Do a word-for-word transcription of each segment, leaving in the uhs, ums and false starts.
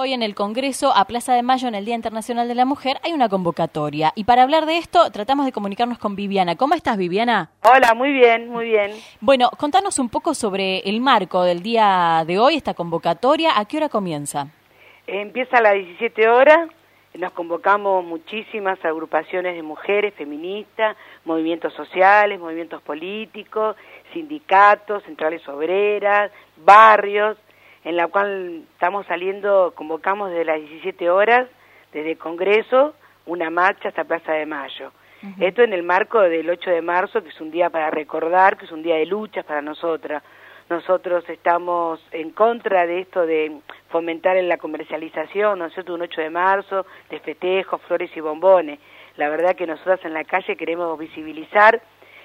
hoy en el Congreso, a Plaza de Mayo, en el Día Internacional de la Mujer, hay una convocatoria. Y para hablar de esto, tratamos de comunicarnos con Viviana. ¿Cómo estás, Viviana? Hola, muy bien, muy bien. Bueno, contanos un poco sobre el marco del día de hoy, esta convocatoria. ¿A qué hora comienza? Empieza a las diecisiete horas. Nos convocamos muchísimas agrupaciones de mujeres, feministas, movimientos sociales, movimientos políticos, sindicatos, centrales obreras, barrios, en la cual estamos saliendo, convocamos desde las diecisiete horas, desde el Congreso, una marcha hasta Plaza de Mayo. Uh-huh. Esto en el marco del ocho de marzo, que es un día para recordar, que es un día de luchas para nosotras. Nosotros estamos en contra de esto de fomentar en la comercialización, ¿no es cierto?, un ocho de marzo, de festejos, flores y bombones. La verdad que nosotras en la calle queremos visibilizar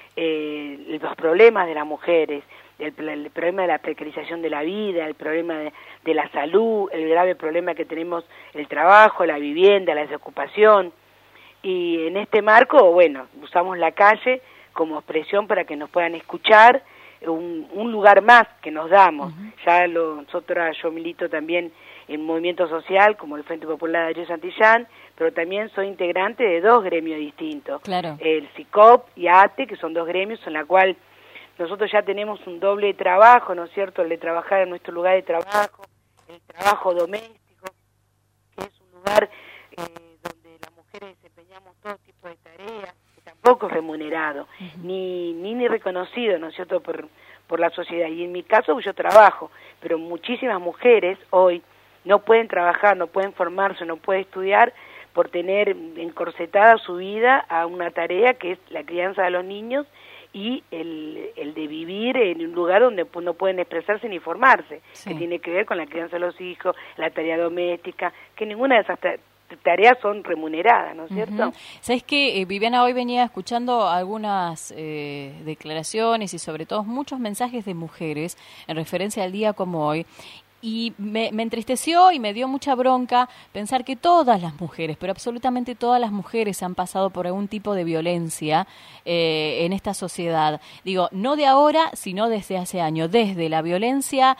eh, los problemas de las mujeres, el, el problema de la precarización de la vida, el problema de, de la salud, el grave problema que tenemos el trabajo, la vivienda, la desocupación. Y en este marco, bueno, usamos la calle como expresión para que nos puedan escuchar, Un, un lugar más que nos damos. Uh-huh. Ya lo, nosotras, yo milito también en movimiento social, como el Frente Popular de Darío Santillán, pero también soy integrante de dos gremios distintos. Claro. El SICOP y ATE, que son dos gremios en la cual nosotros ya tenemos un doble trabajo, ¿no es cierto?, el de trabajar en nuestro lugar de trabajo, el trabajo doméstico, que es un lugar eh, donde las mujeres desempeñamos todo tipo de tareas, tampoco remunerado, uh-huh. ni, ni ni reconocido, ¿no es cierto?, por, por la sociedad. Y en mi caso yo trabajo, pero muchísimas mujeres hoy no pueden trabajar, no pueden formarse, no pueden estudiar por tener encorsetada su vida a una tarea que es la crianza de los niños y el, el de vivir en un lugar donde no pueden expresarse ni formarse, sí. que tiene que ver con la crianza de los hijos, la tarea doméstica, que ninguna de esas tareas tareas son remuneradas, ¿no es cierto? Uh-huh. ¿Sabes qué, eh, Viviana? Hoy venía escuchando algunas eh, declaraciones y sobre todo muchos mensajes de mujeres en referencia al día como hoy, y me, me entristeció y me dio mucha bronca pensar que todas las mujeres, pero absolutamente todas las mujeres han pasado por algún tipo de violencia eh, en esta sociedad. Digo, no de ahora, sino desde hace años, desde la violencia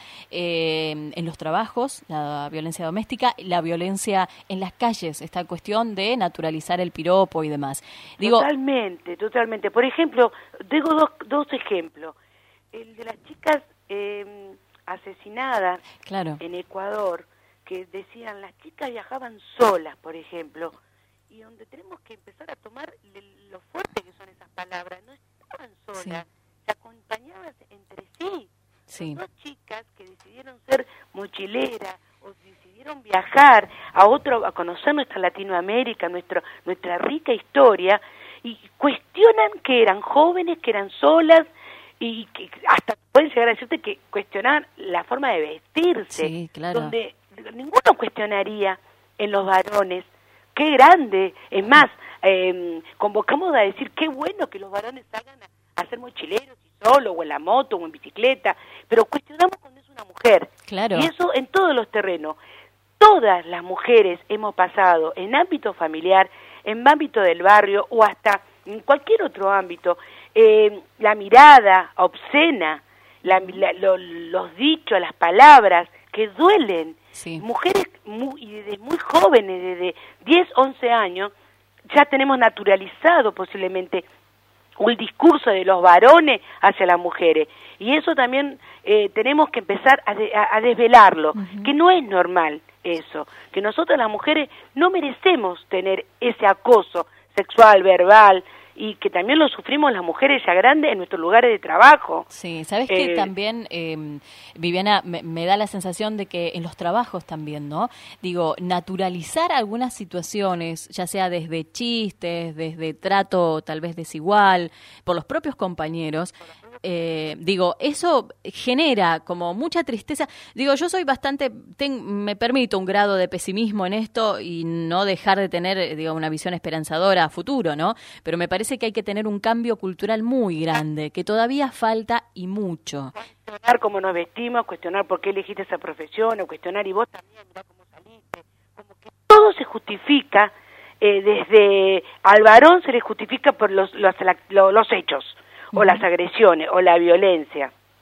eh, en los trabajos, la violencia doméstica, la violencia en las calles, esta cuestión de naturalizar el piropo y demás. Digo, totalmente, totalmente. Por ejemplo, tengo dos, dos ejemplos. El de las chicas Eh, asesinadas claro. en Ecuador, que decían las chicas viajaban solas, por ejemplo, y donde tenemos que empezar a tomar lo fuerte que son esas palabras. No estaban solas, sí. se acompañaban entre sí. sí. Dos chicas que decidieron ser mochileras o decidieron viajar a otro, a conocer nuestra Latinoamérica, nuestro, nuestra rica historia, y cuestionan que eran jóvenes, que eran solas, y que hasta pueden llegar a decirte que cuestionar la forma de vestirse, sí, claro. donde ninguno cuestionaría en los varones. ¡Qué grande! Es más, eh, convocamos a decir qué bueno que los varones salgan a, a ser mochileros y solo, o en la moto, o en bicicleta, pero cuestionamos cuando es una mujer. Claro. Y eso en todos los terrenos. Todas las mujeres hemos pasado en ámbito familiar, en ámbito del barrio, o hasta en cualquier otro ámbito, eh, la mirada obscena, la, la, lo, los dichos, las palabras que duelen. Sí. Mujeres muy, y desde muy jóvenes, desde diez, once años, ya tenemos naturalizado posiblemente un discurso de los varones hacia las mujeres. Y eso también eh, tenemos que empezar a, de, a, a desvelarlo, uh-huh. que no es normal eso, que nosotros las mujeres no merecemos tener ese acoso sexual, verbal, y que también lo sufrimos las mujeres ya grandes en nuestros lugares de trabajo. Sí, ¿sabes eh, que también, eh, Viviana, me, me da la sensación de que en los trabajos también, ¿no? Digo, naturalizar algunas situaciones, ya sea desde chistes, desde trato tal vez desigual, por los propios compañeros, eh, digo, eso genera como mucha tristeza. Digo, yo soy bastante, ten, me permito un grado de pesimismo en esto y no dejar de tener, digo, una visión esperanzadora a futuro, ¿no? Pero me parece que hay que tener un cambio cultural muy grande, que todavía falta y mucho. Cuestionar cómo nos vestimos, cuestionar por qué elegiste esa profesión, o cuestionar y vos también, mirá cómo saliste. Como que todo se justifica, eh, desde al varón se le justifica por los, los, los, los hechos, uh-huh. o las agresiones, o la violencia.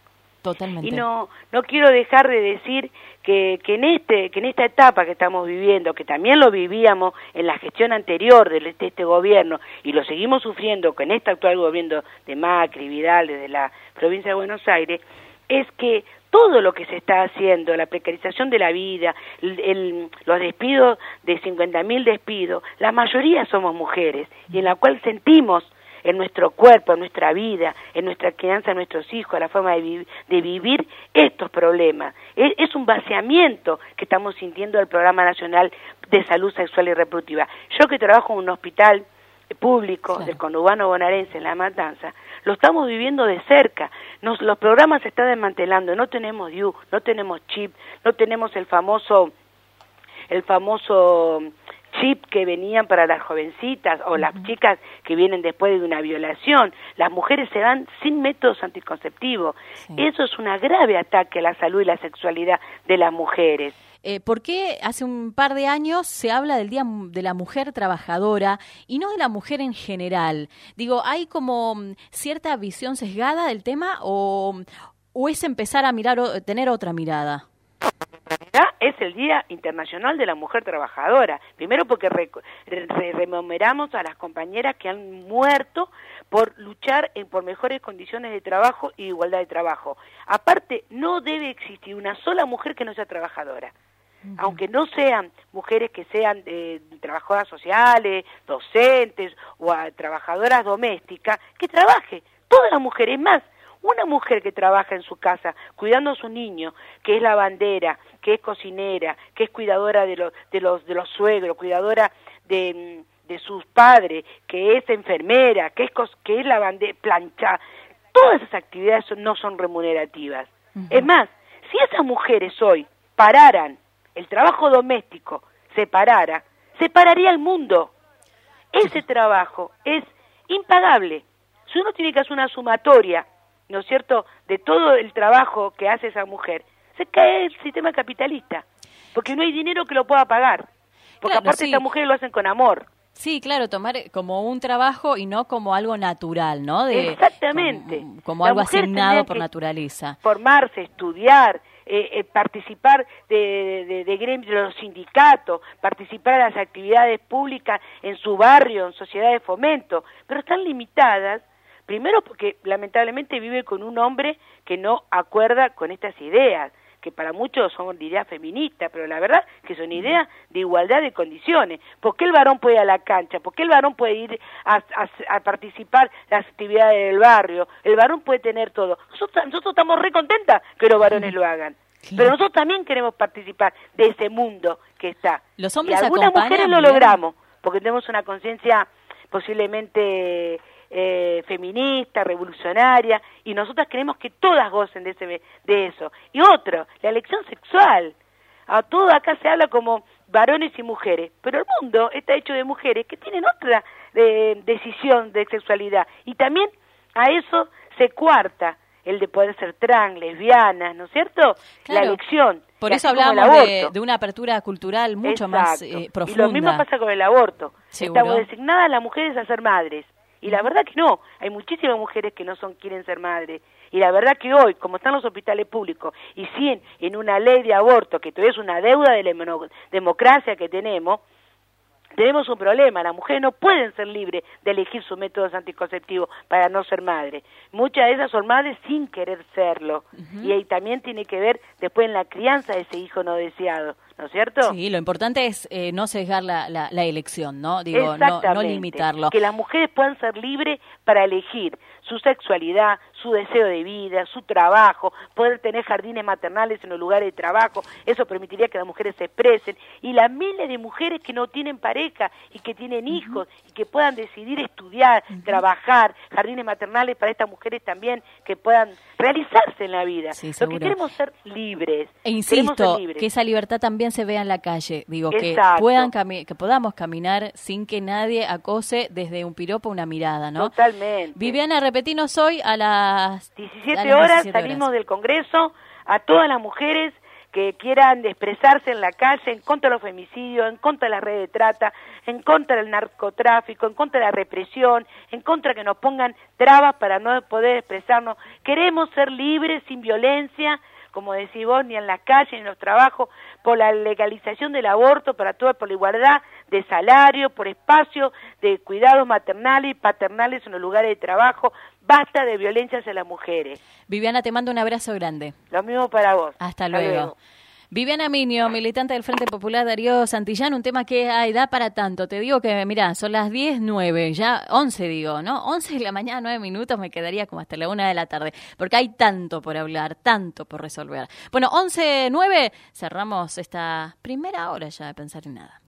Totalmente. Y no no quiero dejar de decir que, que en este que en esta etapa que estamos viviendo, que también lo vivíamos en la gestión anterior de este, este gobierno y lo seguimos sufriendo con este actual gobierno de Macri, Vidal, desde la provincia de Buenos Aires, es que todo lo que se está haciendo, la precarización de la vida, el, el, los despidos de cincuenta mil despidos, la mayoría somos mujeres y en la cual sentimos en nuestro cuerpo, en nuestra vida, en nuestra crianza, en nuestros hijos, la forma de, vi de vivir estos problemas. Es, es un vaciamiento que estamos sintiendo del Programa Nacional de Salud Sexual y Reproductiva. Yo que trabajo en un hospital público claro. del conurbano bonaerense en La Matanza, lo estamos viviendo de cerca. Nos, los programas se están desmantelando, no tenemos D I U, no tenemos chip, no tenemos el famoso, el famoso chip que venían para las jovencitas o las uh-huh. chicas que vienen después de una violación. Las mujeres se dan sin métodos anticonceptivos. Sí. Eso es un grave ataque a la salud y la sexualidad de las mujeres. Eh, ¿Por qué hace un par de años se habla del Día de la Mujer Trabajadora y no de la mujer en general? Digo, ¿hay como cierta visión sesgada del tema o, o es empezar a mirar, o, tener otra mirada? En realidad es el Día Internacional de la Mujer Trabajadora. Primero porque re, re, rememoramos a las compañeras que han muerto por luchar en, por mejores condiciones de trabajo y igualdad de trabajo. Aparte, no debe existir una sola mujer que no sea trabajadora. Uh-huh. Aunque no sean mujeres que sean eh, trabajadoras sociales, docentes o a, trabajadoras domésticas, que trabaje. Todas las mujeres, más, una mujer que trabaja en su casa cuidando a su niño, que es lavandera, que es cocinera, que es cuidadora de los de los de los suegros, cuidadora de, de sus padres, que es enfermera, que es que es lavandera, plancha, todas esas actividades no son remunerativas. Uh-huh. Es más, si esas mujeres hoy pararan el trabajo doméstico, se parara, se pararía el mundo. Ese trabajo es impagable. Si uno tiene que hacer una sumatoria, ¿no es cierto?, de todo el trabajo que hace esa mujer, se cae el sistema capitalista, porque no hay dinero que lo pueda pagar, porque claro, aparte sí. Estas mujeres lo hacen con amor. Sí, claro, tomar como un trabajo y no como algo natural, ¿no? De, Exactamente. Como, como algo asignado por naturaleza. Formarse, estudiar, eh, eh, participar de, de, de gremios, de los sindicatos, participar en las actividades públicas en su barrio, en sociedades de fomento, pero están limitadas. Primero porque lamentablemente vive con un hombre que no acuerda con estas ideas, que para muchos son ideas feministas, pero la verdad que son ideas de igualdad de condiciones. ¿Por qué el varón puede ir a la cancha? ¿Por qué el varón puede ir a, a, a participar en las actividades del barrio? El varón puede tener todo. Nosotros, nosotros estamos re contentas que los varones lo hagan. Claro. Pero nosotros también queremos participar de ese mundo que está. Los hombres y algunas mujeres lo bien. logramos, porque tenemos una conciencia posiblemente Eh, feminista, revolucionaria, y nosotras queremos que todas gocen de ese de eso. Y otro, la elección sexual. A todo acá se habla como varones y mujeres, pero el mundo está hecho de mujeres que tienen otra eh, decisión de sexualidad, y también a eso se cuarta el de poder ser trans, lesbiana, ¿no es cierto? Claro. La elección. Por eso hablamos de, de una apertura cultural mucho Exacto. más eh, profunda. Y lo mismo pasa con el aborto. ¿Seguro? Estamos designadas las mujeres a ser madres. Y la verdad que no, hay muchísimas mujeres que no son quieren ser madres. Y la verdad que hoy, como están los hospitales públicos, y siguen en una ley de aborto, que todavía es una deuda de la democracia que tenemos, tenemos un problema. Las mujeres no pueden ser libres de elegir sus métodos anticonceptivos para no ser madres. Muchas de esas son madres sin querer serlo. Uh-huh. Y ahí también tiene que ver después en la crianza de ese hijo no deseado, ¿no es cierto? Sí, lo importante es eh, no sesgar la, la, la elección, ¿no? Digo, no, no limitarlo. Que las mujeres puedan ser libres para elegir su sexualidad, su deseo de vida, su trabajo, poder tener jardines maternales en los lugares de trabajo. Eso permitiría que las mujeres se expresen. Y las miles de mujeres que no tienen pareja y que tienen uh-huh. hijos y que puedan decidir estudiar, uh-huh. trabajar, jardines maternales para estas mujeres también que puedan realizarse en la vida. Sí, lo que queremos es ser libres. E insisto, libres. Que esa libertad también se vea en la calle. Digo, que puedan cami- que podamos caminar sin que nadie acose desde un piropo una mirada, ¿no? Totalmente. Viviana, repetinos hoy a las diecisiete horas salimos del Congreso, a todas las mujeres que quieran expresarse en la calle en contra de los femicidios, en contra de las redes de trata, en contra del narcotráfico, en contra de la represión, en contra de que nos pongan trabas para no poder expresarnos. Queremos ser libres, sin violencia, como decís vos, ni en la calle, ni en los trabajos, por la legalización del aborto para todos, por la igualdad de salario, por espacio de cuidados maternales y paternales en los lugares de trabajo. Basta de violencia hacia las mujeres. Viviana, te mando un abrazo grande. Lo mismo para vos. Hasta, Hasta luego. luego. Viviana Minio, militante del Frente Popular Darío Santillán, un tema que ay, da para tanto. Te digo que, mirá, son las diez nueve, ya once digo, ¿no? once de la mañana, nueve minutos, me quedaría como hasta la una de la tarde, porque hay tanto por hablar, tanto por resolver. Bueno, once nueve, cerramos esta primera hora ya de Pensar en Nada.